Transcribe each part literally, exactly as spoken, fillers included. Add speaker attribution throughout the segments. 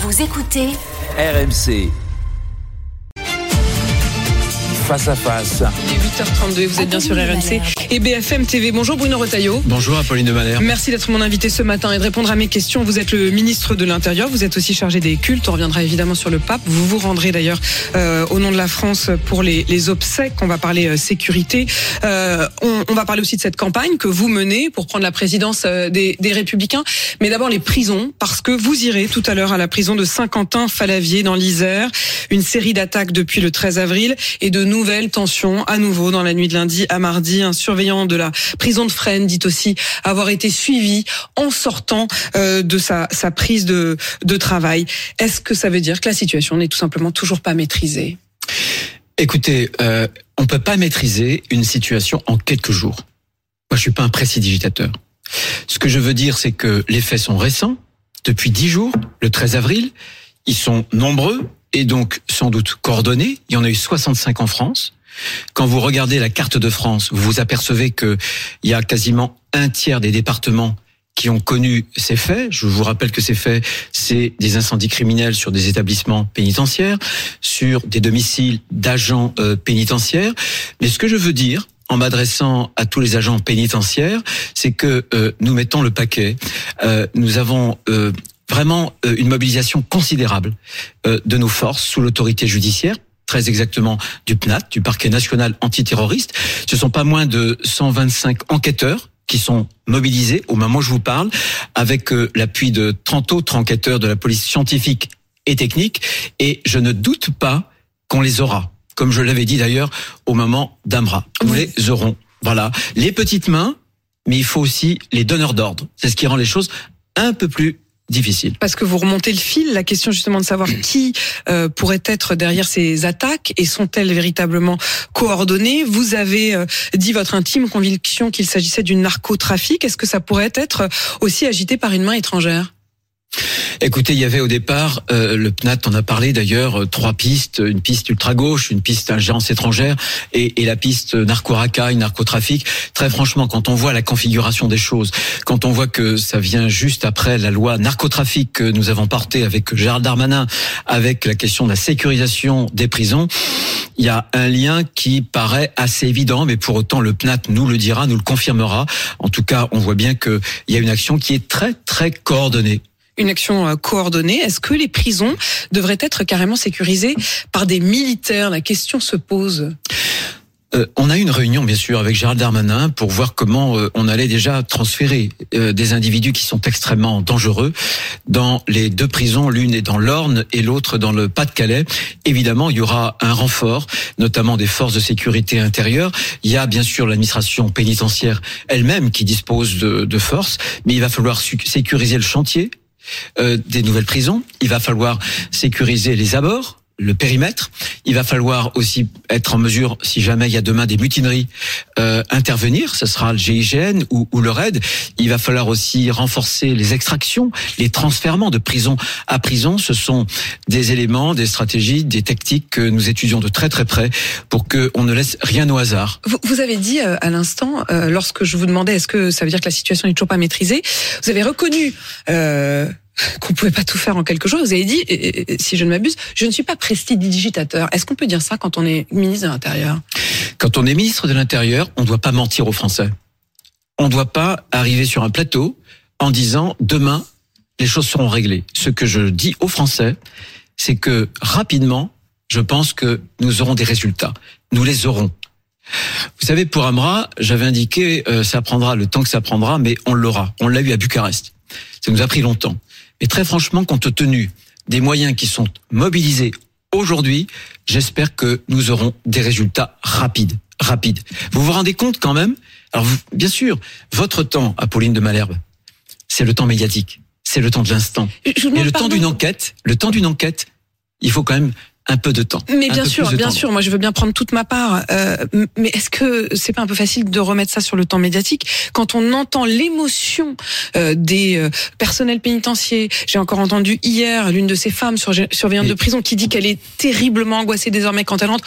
Speaker 1: Vous écoutez
Speaker 2: R M C. Face à face.
Speaker 3: Il est huit heures trente-deux, vous êtes bien sur R M C et B F M T V. Bonjour Bruno Retailleau.
Speaker 4: Bonjour Apolline de Malherbe.
Speaker 3: Merci d'être mon invité ce matin et de répondre à mes questions. Vous êtes le ministre de l'Intérieur, vous êtes aussi chargé des cultes. On reviendra évidemment sur le pape. Vous vous rendrez d'ailleurs euh, au nom de la France pour les, les obsèques. On va parler euh, sécurité. Euh, on, on va parler aussi de cette campagne que vous menez pour prendre la présidence euh, des, des Républicains. Mais d'abord les prisons, parce que vous irez tout à l'heure à la prison de Saint-Quentin-Fallavier dans l'Isère. Une série d'attaques depuis le treize avril et de nouvelles tensions à nouveau dans la nuit de lundi à mardi. Un surveillant de la prison de Fresnes dit aussi avoir été suivi en sortant euh, de sa, sa prise de, de travail. Est-ce que ça veut dire que la situation n'est tout simplement toujours pas maîtrisée ?
Speaker 4: Écoutez, euh, on peut pas maîtriser une situation en quelques jours. Moi, je suis pas un prestidigitateur. Ce que je veux dire, c'est que les faits sont récents. Depuis dix jours, le treize avril, ils sont nombreux et donc sans doute coordonnés. Il y en a eu soixante-cinq en France. Quand vous regardez la carte de France, vous vous apercevez que il y a quasiment un tiers des départements qui ont connu ces faits. Je vous rappelle que ces faits, c'est des incendies criminels sur des établissements pénitentiaires, sur des domiciles d'agents euh, pénitentiaires. Mais ce que je veux dire, en m'adressant à tous les agents pénitentiaires, c'est que euh, nous mettons le paquet. Euh, nous avons euh, vraiment euh, une mobilisation considérable euh, de nos forces sous l'autorité judiciaire, très exactement du P N A T, du Parquet national antiterroriste. Ce sont pas moins de cent vingt-cinq enquêteurs qui sont mobilisés au moment où je vous parle, avec euh, l'appui de trente autres enquêteurs de la police scientifique et technique, et je ne doute pas qu'on les aura. Comme je l'avais dit d'ailleurs au moment d'Amra. Nous oui. les aurons. Voilà. Les petites mains, mais il faut aussi les donneurs d'ordre. C'est ce qui rend les choses un peu plus difficiles.
Speaker 3: Parce que vous remontez le fil, la question justement de savoir qui euh, pourrait être derrière ces attaques et sont-elles véritablement coordonnées. Vous avez euh, dit votre intime conviction qu'il s'agissait du narcotrafic. Est-ce que ça pourrait être aussi agité par une main étrangère ?
Speaker 4: Écoutez, il y avait au départ, euh, le P N A T en a parlé d'ailleurs, euh, trois pistes, une piste ultra-gauche, une piste ingérence étrangère et, et la piste narco-racaille, narcotrafic. Très franchement, quand on voit la configuration des choses, quand on voit que ça vient juste après la loi narcotrafic que nous avons portée avec Gérald Darmanin, avec la question de la sécurisation des prisons, il y a un lien qui paraît assez évident, mais pour autant le P N A T nous le dira, nous le confirmera. En tout cas, on voit bien qu'il y a une action qui est très très coordonnée.
Speaker 3: Une action coordonnée. Est-ce que les prisons devraient être carrément sécurisées par des militaires ? La question se pose.
Speaker 4: Euh, on a eu une réunion, bien sûr, avec Gérald Darmanin pour voir comment euh, on allait déjà transférer euh, des individus qui sont extrêmement dangereux dans les deux prisons. L'une est dans l'Orne et l'autre dans le Pas-de-Calais. Évidemment, il y aura un renfort, notamment des forces de sécurité intérieure. Il y a bien sûr l'administration pénitentiaire elle-même qui dispose de, de forces, mais il va falloir sécuriser le chantier euh, des nouvelles prisons. Il va falloir sécuriser les abords, le périmètre. Il va falloir aussi être en mesure, si jamais il y a demain des mutineries, euh, intervenir. Ce sera le G I G N ou, ou le R A I D. Il va falloir aussi renforcer les extractions, les transfèrements de prison à prison. Ce sont des éléments, des stratégies, des tactiques que nous étudions de très très près pour que on ne laisse rien au hasard.
Speaker 3: Vous, vous avez dit euh, à l'instant, euh, lorsque je vous demandais est-ce que ça veut dire que la situation n'est toujours pas maîtrisée, vous avez reconnu euh, qu'on pouvait pas tout faire en quelques jours. Vous avez dit, et, et, si je ne m'abuse, je ne suis pas prestidigitateur. Est-ce qu'on peut dire ça quand on est ministre de l'Intérieur ?
Speaker 4: Quand on est ministre de l'Intérieur, on ne doit pas mentir aux Français. On ne doit pas arriver sur un plateau en disant demain les choses seront réglées. Ce que je dis aux Français, c'est que rapidement, je pense que nous aurons des résultats. Nous les aurons. Vous savez, pour Amra, j'avais indiqué euh, ça prendra le temps que ça prendra, mais on l'aura. On l'a eu à Bucarest. Ça nous a pris longtemps. Mais très franchement, compte tenu des moyens qui sont mobilisés aujourd'hui, j'espère que nous aurons des résultats rapides. Rapides. Vous vous rendez compte quand même ? Alors, vous, bien sûr, votre temps, Apolline de Malherbe, c'est le temps médiatique, c'est le temps de l'instant. Mais le temps d'une enquête, le temps d'une enquête, il faut quand même un peu de temps.
Speaker 3: Mais bien sûr, bien sûr, moi je veux bien prendre toute ma part. Euh, mais est-ce que c'est pas un peu facile de remettre ça sur le temps médiatique quand on entend l'émotion euh, des euh, personnels pénitentiaires? J'ai encore entendu hier l'une de ces femmes sur, surveillantes de prison qui dit qu'elle est terriblement angoissée désormais quand elle entre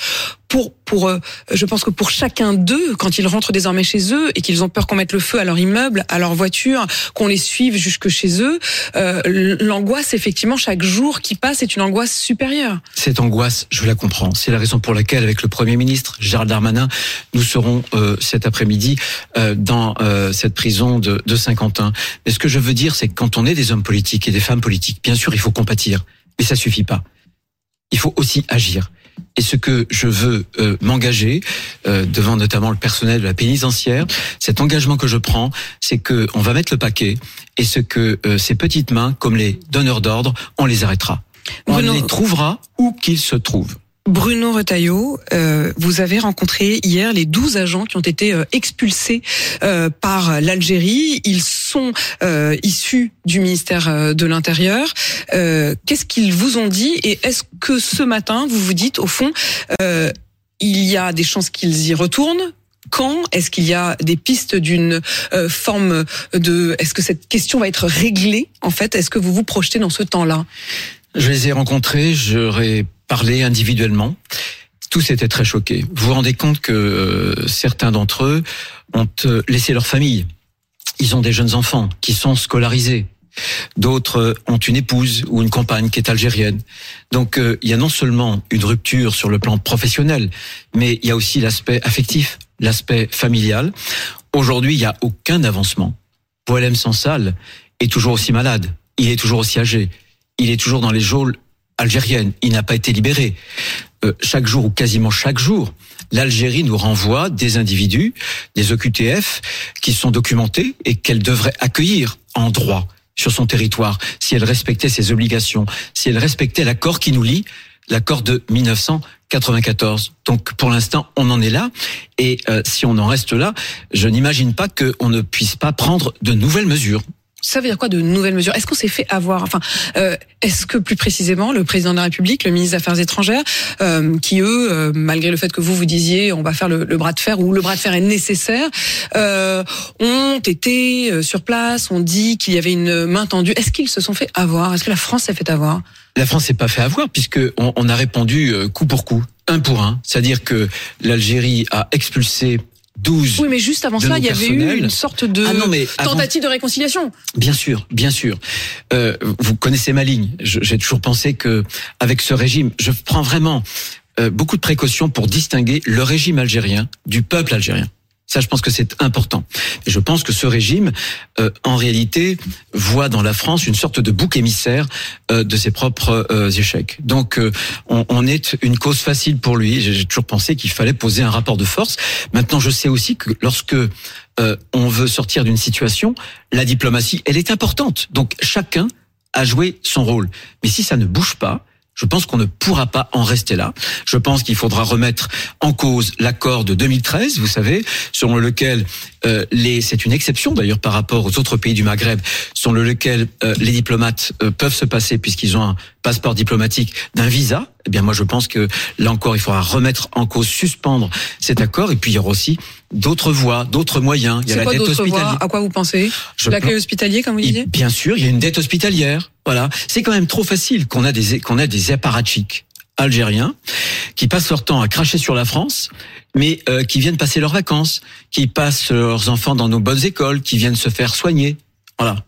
Speaker 3: pour pour euh, je pense que pour chacun d'eux, quand ils rentrent désormais chez eux et qu'ils ont peur qu'on mette le feu à leur immeuble, à leur voiture, qu'on les suive jusque chez eux, euh, l'angoisse effectivement chaque jour qui passe est une angoisse supérieure.
Speaker 4: Cette angoisse, je la comprends. C'est la raison pour laquelle, avec le Premier ministre Gérald Darmanin, nous serons euh, cet après-midi euh, dans euh, cette prison de, de Saint-Quentin. Mais ce que je veux dire, c'est que quand on est des hommes politiques et des femmes politiques, bien sûr, il faut compatir, mais ça suffit pas. Il faut aussi agir. Et ce que je veux euh, m'engager euh, devant notamment le personnel de la pénitentiaire, cet engagement que je prends, c'est que on va mettre le paquet et ce que euh, ces petites mains, comme les donneurs d'ordre, on les arrêtera. On
Speaker 3: Bruno...
Speaker 4: les trouvera où qu'ils se trouvent.
Speaker 3: Bruno Retailleau, euh, vous avez rencontré hier les douze agents qui ont été euh, expulsés euh, par l'Algérie. Ils sont euh, issus du ministère euh, de l'Intérieur. Euh, qu'est-ce qu'ils vous ont dit et est-ce que ce matin, vous vous dites, au fond, euh, il y a des chances qu'ils y retournent ? Quand est-ce qu'il y a des pistes d'une euh, forme de... Est-ce que cette question va être réglée, en fait ? Est-ce que vous vous projetez dans ce temps-là ?
Speaker 4: Je les ai rencontrés, j'aurais parlé individuellement. Tous étaient très choqués. Vous vous rendez compte que euh, certains d'entre eux ont euh, laissé leur famille. Ils ont des jeunes enfants qui sont scolarisés. D'autres ont une épouse ou une compagne qui est algérienne. Donc euh, il y a non seulement une rupture sur le plan professionnel, mais il y a aussi l'aspect affectif, l'aspect familial. Aujourd'hui, il n'y a aucun avancement. Boualem Sansal est toujours aussi malade. Il est toujours aussi âgé. Il est toujours dans les geôles algériennes. Il n'a pas été libéré. Euh, chaque jour ou quasiment chaque jour, l'Algérie nous renvoie des individus, des O Q T F, qui sont documentés et qu'elle devrait accueillir en droit sur son territoire si elle respectait ses obligations, si elle respectait l'accord qui nous lie, l'accord de mille neuf cent quatre-vingt-quatorze. Donc pour l'instant, on en est là. Et euh, si on en reste là, je n'imagine pas qu'on ne puisse pas prendre de nouvelles mesures.
Speaker 3: Ça veut dire quoi de nouvelles mesures ? Est-ce qu'on s'est fait avoir ? Enfin, euh, est-ce que plus précisément le président de la République, le ministre des Affaires étrangères, euh, qui eux, euh, malgré le fait que vous vous disiez on va faire le, le bras de fer ou le bras de fer est nécessaire, euh, ont été sur place, ont dit qu'il y avait une main tendue. Est-ce qu'ils se sont fait avoir ? Est-ce que la France s'est fait avoir ?
Speaker 4: La France s'est pas fait avoir puisque on, on a répondu coup pour coup, un pour un. C'est-à-dire que l'Algérie a expulsé douze.
Speaker 3: Oui, mais juste avant ça, il y avait eu une sorte de
Speaker 4: ah non, mais
Speaker 3: tentative avant... de réconciliation.
Speaker 4: Bien sûr, bien sûr. Euh, vous connaissez ma ligne. Je, j'ai toujours pensé que, avec ce régime, je prends vraiment euh, beaucoup de précautions pour distinguer le régime algérien du peuple algérien. Ça, je pense que c'est important. Et je pense que ce régime, euh, en réalité, voit dans la France une sorte de bouc émissaire euh, de ses propres euh, échecs. Donc, euh, on, on est une cause facile pour lui. J'ai, j'ai toujours pensé qu'il fallait poser un rapport de force. Maintenant, je sais aussi que lorsque euh, on veut sortir d'une situation, la diplomatie, elle est importante. Donc, chacun a joué son rôle. Mais si ça ne bouge pas, je pense qu'on ne pourra pas en rester là. Je pense qu'il faudra remettre en cause l'accord de deux mille treize, vous savez, selon lequel euh, les, c'est une exception d'ailleurs par rapport aux autres pays du Maghreb, selon lequel euh, les diplomates euh, peuvent se passer, puisqu'ils ont un passeport diplomatique, d'un visa. Eh bien, moi, je pense que là encore, il faudra remettre en cause, suspendre cet accord. Et puis, il y aura aussi d'autres voies, d'autres moyens. Il y a
Speaker 3: c'est
Speaker 4: la
Speaker 3: quoi
Speaker 4: dette
Speaker 3: d'autres
Speaker 4: hospitalière.
Speaker 3: Voies ? À quoi vous pensez ? Je L'accueil pense... hospitalier, comme vous disiez ?
Speaker 4: Bien sûr, il y a une dette hospitalière. Voilà, c'est quand même trop facile qu'on a des qu'on a des apparatchiks algériens qui passent leur temps à cracher sur la France, mais euh, qui viennent passer leurs vacances, qui passent leurs enfants dans nos bonnes écoles, qui viennent se faire soigner. Voilà.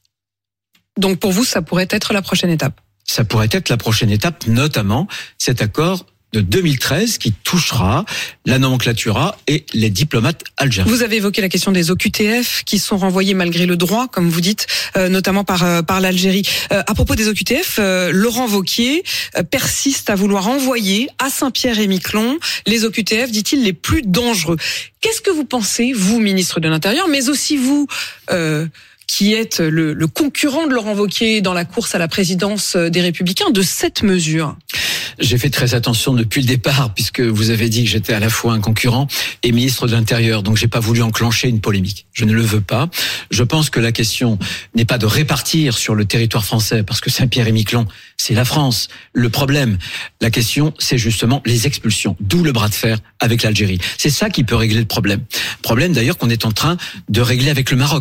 Speaker 3: Donc pour vous, ça pourrait être la prochaine étape ?
Speaker 4: Ça pourrait être la prochaine étape, notamment cet accord de deux mille treize qui touchera la nomenclatura et les diplomates algériens.
Speaker 3: Vous avez évoqué la question des O Q T F qui sont renvoyés malgré le droit, comme vous dites, euh, notamment par euh, par l'Algérie. Euh, à propos des O Q T F, euh, Laurent Wauquiez euh, persiste à vouloir envoyer à Saint-Pierre-et-Miquelon les O Q T F, dit-il, les plus dangereux. Qu'est-ce que vous pensez, vous, ministre de l'Intérieur, mais aussi vous, euh, qui êtes le, le concurrent de Laurent Wauquiez dans la course à la présidence des Républicains, de cette mesure ?
Speaker 4: J'ai fait très attention depuis le départ, puisque vous avez dit que j'étais à la fois un concurrent et ministre de l'Intérieur. Donc, j'ai pas voulu enclencher une polémique. Je ne le veux pas. Je pense que la question n'est pas de répartir sur le territoire français, parce que Saint-Pierre-et-Miquelon, c'est la France. Le problème, la question, c'est justement les expulsions. D'où le bras de fer avec l'Algérie. C'est ça qui peut régler le problème. Problème d'ailleurs qu'on est en train de régler avec le Maroc.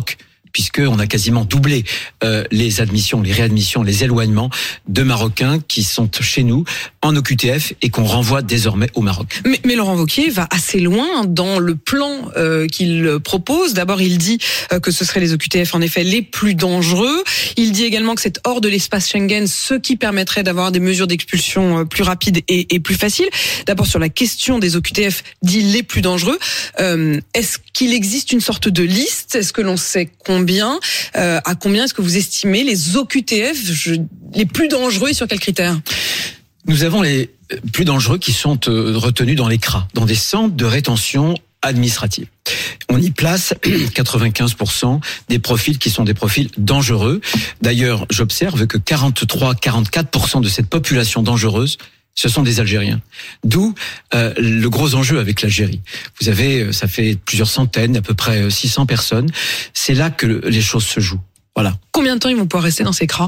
Speaker 4: puisqu'on a quasiment doublé euh, les admissions, les réadmissions, les éloignements de Marocains qui sont chez nous en O Q T F et qu'on renvoie désormais au Maroc.
Speaker 3: Mais, mais Laurent Wauquiez va assez loin dans le plan euh, qu'il propose. D'abord, il dit euh, que ce seraient les O Q T F en effet les plus dangereux. Il dit également que c'est hors de l'espace Schengen, ce qui permettrait d'avoir des mesures d'expulsion euh, plus rapides et, et plus faciles. D'abord, sur la question des O Q T F, dit les plus dangereux. Euh, est-ce qu'il existe une sorte de liste ? Est-ce que l'on sait combien, euh, à combien est-ce que vous estimez les O Q T F je, les plus dangereux et sur quels critères ?
Speaker 4: Nous avons les plus dangereux qui sont retenus dans les C R A, dans des centres de rétention administrative. On y place quatre-vingt-quinze pour cent des profils qui sont des profils dangereux. D'ailleurs, j'observe que quarante-trois à quarante-quatre pour cent de cette population dangereuse, ce sont des Algériens. D'où euh, le gros enjeu avec l'Algérie. Vous avez, ça fait plusieurs centaines, à peu près six cents personnes. C'est là que les choses se jouent. Voilà.
Speaker 3: Combien de temps ils vont pouvoir rester dans ces C R A ?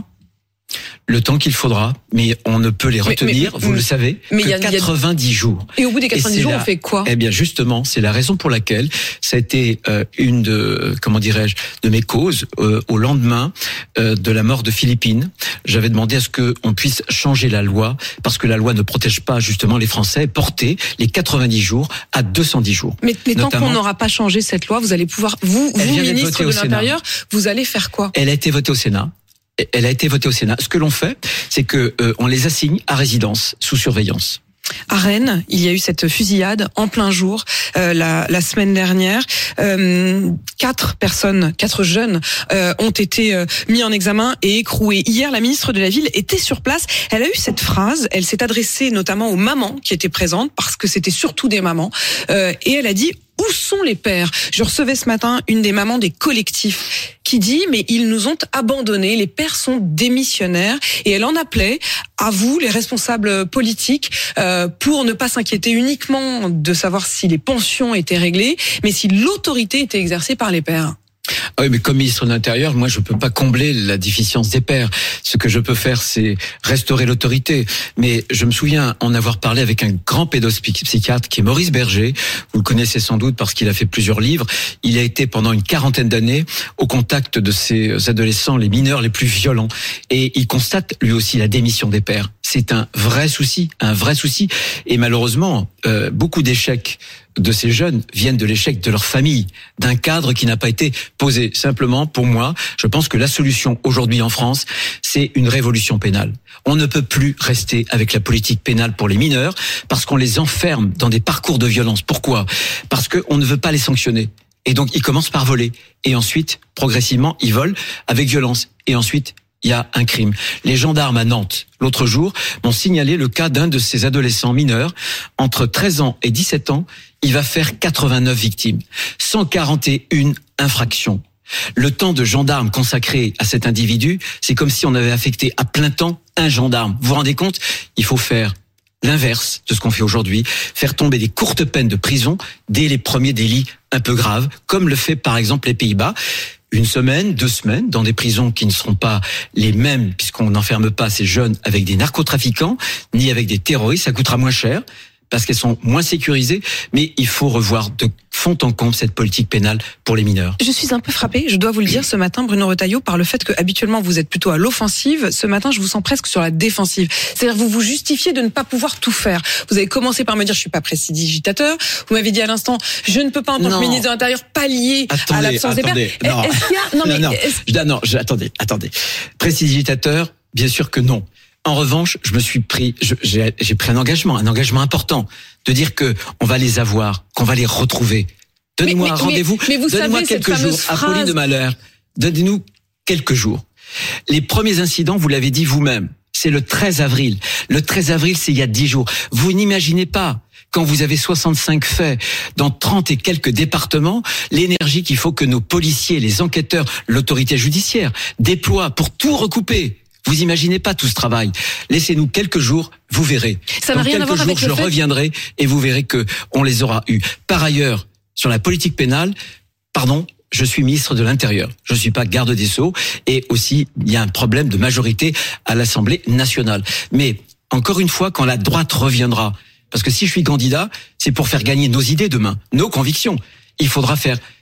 Speaker 4: Le temps qu'il faudra, mais on ne peut les retenir, mais, mais, vous le savez, mais que y a, quatre-vingt-dix y a... jours.
Speaker 3: Et au bout des quatre-vingt-dix jours, la... on fait quoi ?
Speaker 4: Eh bien, justement, c'est la raison pour laquelle ça a été euh, une de, comment dirais-je, de mes causes euh, au lendemain euh, de la mort de Philippine. J'avais demandé à ce que on puisse changer la loi parce que la loi ne protège pas justement les Français, porter les quatre-vingt-dix jours à deux cent dix jours.
Speaker 3: Mais, mais tant qu'on n'aura pas changé cette loi, vous allez pouvoir, vous, vous ministre de l'Intérieur, vous allez faire quoi ?
Speaker 4: Elle a été votée au Sénat. Elle a été votée au Sénat. Ce que l'on fait, c'est que euh, on les assigne à résidence sous surveillance.
Speaker 3: À Rennes, il y a eu cette fusillade en plein jour euh, la, la semaine dernière. Euh, quatre personnes, quatre jeunes euh, ont été euh, mis en examen et écroués. Hier, la ministre de la Ville était sur place. Elle a eu cette phrase. Elle s'est adressée notamment aux mamans qui étaient présentes parce que c'était surtout des mamans. Euh, et elle a dit: où sont les pères ? Je recevais ce matin une des mamans des collectifs qui dit: mais ils nous ont abandonnés, les pères sont démissionnaires. Et elle en appelait à vous, les responsables politiques, euh, pour ne pas s'inquiéter uniquement de savoir si les pensions étaient réglées, mais si l'autorité était exercée par les pères.
Speaker 4: Ah oui, mais comme ministre de l'Intérieur, moi, je peux pas combler la déficience des pères. Ce que je peux faire, c'est restaurer l'autorité. Mais je me souviens en avoir parlé avec un grand pédopsychiatre qui est Maurice Berger. Vous le connaissez sans doute parce qu'il a fait plusieurs livres. Il a été pendant une quarantaine d'années au contact de ces adolescents, les mineurs les plus violents. Et il constate lui aussi la démission des pères. C'est un vrai souci, un vrai souci. Et malheureusement, euh, beaucoup d'échecs de ces jeunes viennent de l'échec de leur famille, d'un cadre qui n'a pas été posé. Simplement, pour moi, je pense que la solution aujourd'hui en France, c'est une révolution pénale. On ne peut plus rester avec la politique pénale pour les mineurs parce qu'on les enferme dans des parcours de violence. Pourquoi ? Parce qu'on ne veut pas les sanctionner. Et donc, ils commencent par voler. Et ensuite, progressivement, ils volent avec violence. Et ensuite, il y a un crime. Les gendarmes à Nantes, l'autre jour, m'ont signalé le cas d'un de ces adolescents mineurs, entre treize ans et dix-sept ans. Il va faire quatre-vingt-neuf victimes, cent quarante et une infractions. Le temps de gendarme consacré à cet individu, c'est comme si on avait affecté à plein temps un gendarme. Vous vous rendez compte ? Il faut faire l'inverse de ce qu'on fait aujourd'hui, faire tomber des courtes peines de prison dès les premiers délits un peu graves, comme le fait par exemple les Pays-Bas. Une semaine, deux semaines, dans des prisons qui ne seront pas les mêmes, puisqu'on n'enferme pas ces jeunes avec des narcotrafiquants, ni avec des terroristes, ça coûtera moins cher, parce qu'elles sont moins sécurisées, mais il faut revoir de fond en comble cette politique pénale pour les mineurs.
Speaker 3: Je suis un peu frappée, je dois vous le dire ce matin, Bruno Retailleau, par le fait que habituellement vous êtes plutôt à l'offensive. Ce matin, je vous sens presque sur la défensive. C'est-à-dire vous vous justifiez de ne pas pouvoir tout faire. Vous avez commencé par me dire je suis pas prestidigitateur. Vous m'avez dit à l'instant je ne peux pas en tant que ministre de l'Intérieur pallier attendez, à l'absence des pères.
Speaker 4: Non.
Speaker 3: Est-ce qu'il y a non,
Speaker 4: non,
Speaker 3: mais
Speaker 4: non,
Speaker 3: est-ce...
Speaker 4: non, non je, attendez, attendez. Prestidigitateur, bien sûr que non. En revanche, je me suis pris, je, j'ai, j'ai pris un engagement, un engagement important, de dire que on va les avoir, qu'on va les retrouver. Donnez-moi mais, mais, un rendez-vous.
Speaker 3: Mais, mais vous
Speaker 4: Donnez-moi
Speaker 3: savez,
Speaker 4: quelques jours.
Speaker 3: Phrase...
Speaker 4: Apolline de Malherbe. Donnez-nous quelques jours. Les premiers incidents, vous l'avez dit vous-même, c'est le treize avril. Le treize avril, c'est il y a dix jours. Vous n'imaginez pas, quand vous avez soixante-cinq faits dans trente et quelques départements, l'énergie qu'il faut que nos policiers, les enquêteurs, l'autorité judiciaire déploient pour tout recouper. Vous imaginez pas tout ce travail. Laissez-nous quelques jours, vous verrez.
Speaker 3: Ça n'a
Speaker 4: Dans
Speaker 3: rien à voir
Speaker 4: quelques
Speaker 3: avec
Speaker 4: jours,
Speaker 3: le
Speaker 4: je
Speaker 3: fait...
Speaker 4: reviendrai et vous verrez que on les aura eus. Par ailleurs, sur la politique pénale, pardon, je suis ministre de l'Intérieur. Je suis pas garde des Sceaux et aussi il y a un problème de majorité à l'Assemblée nationale. Mais encore une fois, quand la droite reviendra, parce que si je suis candidat, c'est pour faire gagner nos idées demain, nos convictions. Il faudra faire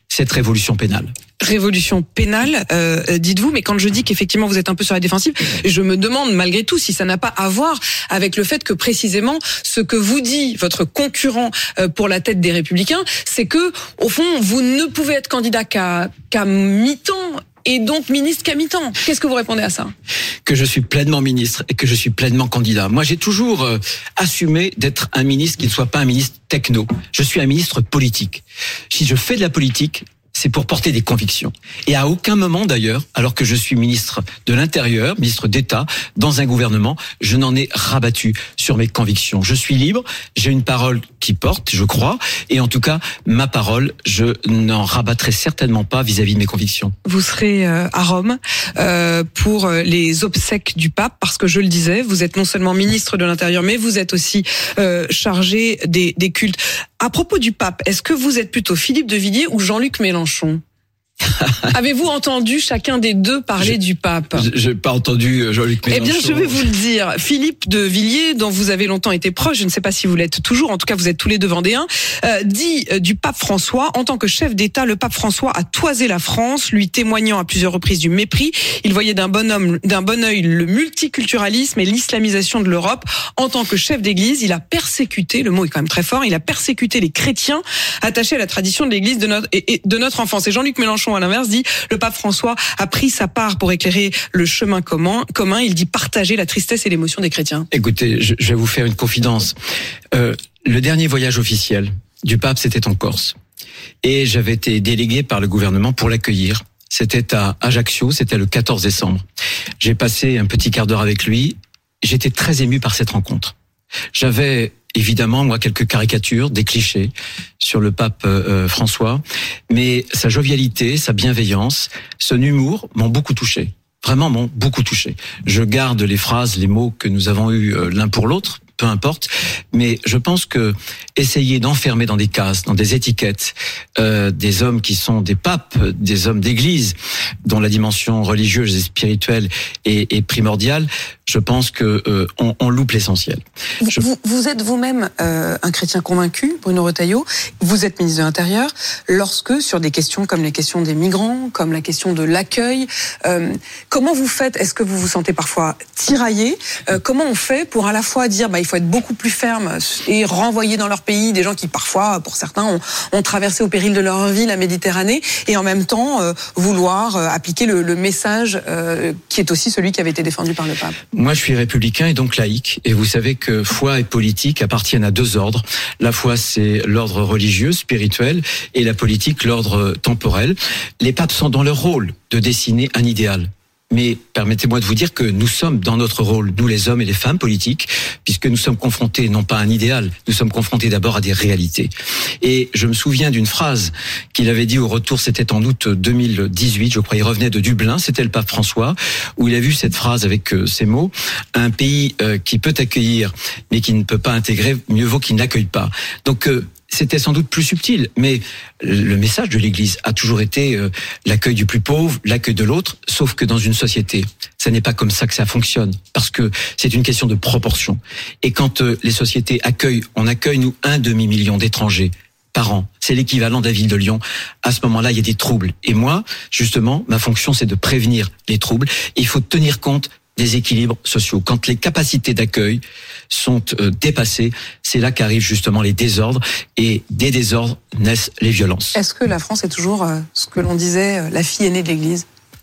Speaker 4: cette révolution pénale.
Speaker 3: Révolution pénale, euh, dites-vous, mais quand je dis qu'effectivement vous êtes un peu sur la défensive, je me demande malgré tout si ça n'a pas à voir avec le fait que précisément ce que vous dit votre concurrent pour la tête des Républicains, c'est que au fond vous ne pouvez être candidat qu'à, qu'à mi-temps et donc ministre qu'à mi-temps. Qu'est-ce que vous répondez à ça ?
Speaker 4: Que je suis pleinement ministre et que je suis pleinement candidat. Moi, j'ai toujours euh, assumé d'être un ministre qui ne soit pas un ministre techno. Je suis un ministre politique. Si je fais de la politique, c'est pour porter des convictions. Et à aucun moment d'ailleurs, alors que je suis ministre de l'Intérieur, ministre d'État, dans un gouvernement, je n'en ai rabattu sur mes convictions. Je suis libre, j'ai une parole qui porte, je crois, et en tout cas, ma parole, je n'en rabattrai certainement pas vis-à-vis de mes convictions.
Speaker 3: Vous serez à Rome euh, pour les obsèques du pape, parce que je le disais, vous êtes non seulement ministre de l'Intérieur, mais vous êtes aussi euh, chargé des, des cultes. À propos du pape, est-ce que vous êtes plutôt Philippe de Villiers ou Jean-Luc Mélenchon ? Avez-vous entendu chacun des deux parler
Speaker 4: je,
Speaker 3: du pape ?
Speaker 4: Je n'ai pas entendu Jean-Luc Mélenchon.
Speaker 3: Eh bien, je vais vous le dire. Philippe de Villiers, dont vous avez longtemps été proche, je ne sais pas si vous l'êtes toujours, en tout cas vous êtes tous les deux vendéens, euh, dit euh, du pape François, en tant que chef d'État, le pape François a toisé la France, lui témoignant à plusieurs reprises du mépris. Il voyait d'un bon homme, d'un bon œil le multiculturalisme et l'islamisation de l'Europe. En tant que chef d'Église, il a persécuté, le mot est quand même très fort, il a persécuté les chrétiens attachés à la tradition de l'Église de notre, et, et de notre enfance. Et Jean-Luc Mélenchon, à l'inverse, dit le pape François a pris sa part pour éclairer le chemin commun. commun. Il dit partager la tristesse et l'émotion des chrétiens.
Speaker 4: Écoutez, je, je vais vous faire une confidence. Euh, le dernier voyage officiel du pape, c'était en Corse. Et j'avais été délégué par le gouvernement pour l'accueillir. C'était à Ajaccio, c'était le quatorze décembre. J'ai passé un petit quart d'heure avec lui. J'étais très ému par cette rencontre. J'avais évidemment, moi, quelques caricatures, des clichés sur le pape euh, François, mais sa jovialité, sa bienveillance, son humour m'ont beaucoup touché. Vraiment m'ont beaucoup touché. Je garde les phrases, les mots que nous avons eus euh, l'un pour l'autre, peu importe, mais je pense que essayer d'enfermer dans des cases, dans des étiquettes, euh, des hommes qui sont des papes, des hommes d'église, dont la dimension religieuse et spirituelle est, est primordiale, je pense que euh, on, on loupe l'essentiel. Je...
Speaker 3: Vous, vous êtes vous-même euh, un chrétien convaincu, Bruno Retailleau. Vous êtes ministre de l'Intérieur. Lorsque, sur des questions comme les questions des migrants, comme la question de l'accueil, euh, comment vous faites ? Est-ce que vous vous sentez parfois tiraillé ? euh, Comment on fait pour à la fois dire, bah, il faut être beaucoup plus ferme et renvoyer dans leur pays des gens qui parfois, pour certains, ont, ont traversé au péril de leur vie la Méditerranée, et en même temps euh, vouloir euh, appliquer le, le message euh, qui est aussi celui qui avait été défendu par le pape.
Speaker 4: Moi, je suis républicain et donc laïque. Et vous savez que foi et politique appartiennent à deux ordres. La foi, c'est l'ordre religieux, spirituel, et la politique, l'ordre temporel. Les papes sont dans leur rôle de dessiner un idéal. Mais permettez-moi de vous dire que nous sommes dans notre rôle, nous les hommes et les femmes politiques, puisque nous sommes confrontés non pas à un idéal, nous sommes confrontés d'abord à des réalités. Et je me souviens d'une phrase qu'il avait dit au retour, c'était en août deux mille dix-huit, je crois, il revenait de Dublin, c'était le pape François, où il a vu cette phrase avec ces mots, un pays qui peut accueillir, mais qui ne peut pas intégrer, mieux vaut qu'il n'accueille pas. Donc, c'était sans doute plus subtil, mais le message de l'Église a toujours été euh, l'accueil du plus pauvre, l'accueil de l'autre, sauf que dans une société, ça n'est pas comme ça que ça fonctionne, parce que c'est une question de proportion. Et quand euh, les sociétés accueillent, on accueille, nous, un demi-million d'étrangers par an. C'est l'équivalent de la ville de Lyon. À ce moment-là, il y a des troubles. Et moi, justement, ma fonction, c'est de prévenir les troubles. Et il faut tenir compte des équilibres sociaux. Quand les capacités d'accueil sont euh, dépassées, c'est là qu'arrivent justement les désordres, et des désordres naissent les violences.
Speaker 3: Est-ce que la France est toujours euh, ce que l'on disait, euh, la fille aînée de l'Église ?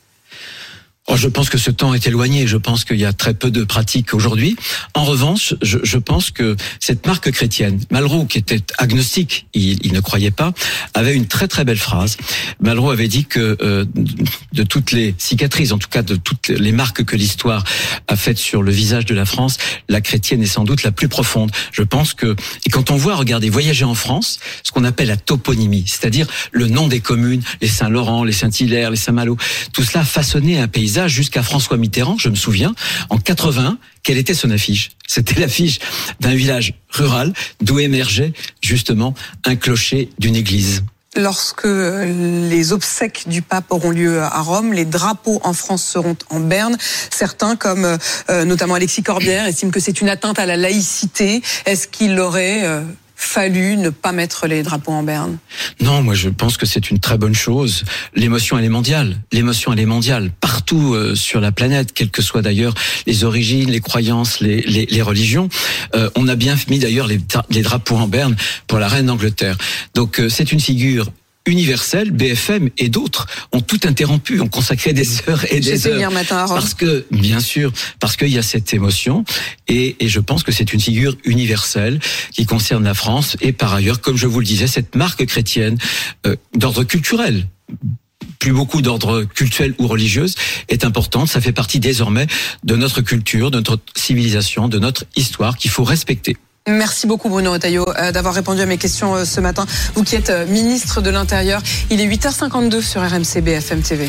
Speaker 4: Oh, je pense que ce temps est éloigné. Je pense qu'il y a très peu de pratiques aujourd'hui. En revanche, je, je pense que cette marque chrétienne, Malraux, qui était agnostique, il, il ne croyait pas, avait une très très belle phrase. Malraux avait dit que euh, de toutes les cicatrices, en tout cas de toutes les marques que l'histoire a faites sur le visage de la France, la chrétienne est sans doute la plus profonde. Je pense que, et quand on voit, regardez, voyager en France, ce qu'on appelle la toponymie, c'est-à-dire le nom des communes, les Saint-Laurent, les Saint-Hilaire, les Saint-Malo, tout cela façonnait un paysage jusqu'à François Mitterrand. Je me souviens, en quatre-vingt, quelle était son affiche ? C'était l'affiche d'un village rural d'où émergeait justement un clocher d'une église.
Speaker 3: Lorsque les obsèques du pape auront lieu à Rome, les drapeaux en France seront en berne. Certains, comme euh, notamment Alexis Corbière, estiment que c'est une atteinte à la laïcité. Est-ce qu'il aurait euh, fallu ne pas mettre les drapeaux en berne?
Speaker 4: Non, moi je pense que c'est une très bonne chose. L'émotion elle est mondiale. L'émotion elle est mondiale partout euh, sur la planète, quelles que soient d'ailleurs les origines, les croyances, les, les, les religions. Euh, on a bien mis d'ailleurs les, les drapeaux en berne pour la reine d'Angleterre. Donc euh, c'est une figure universelle. B F M et d'autres ont tout interrompu, ont consacré des heures et des
Speaker 3: J'étais
Speaker 4: heures.
Speaker 3: hier matin à Rome.
Speaker 4: Parce que, bien sûr, parce qu'il y a cette émotion et, et je pense que c'est une figure universelle qui concerne la France et par ailleurs, comme je vous le disais, cette marque chrétienne euh, d'ordre culturel, plus beaucoup d'ordre cultuel ou religieuse, est importante. Ça fait partie désormais de notre culture, de notre civilisation, de notre histoire qu'il faut respecter.
Speaker 3: Merci beaucoup Bruno Retailleau euh, d'avoir répondu à mes questions euh, ce matin. Vous qui êtes euh, ministre de l'Intérieur, il est huit heures cinquante-deux sur R M C B F M T V.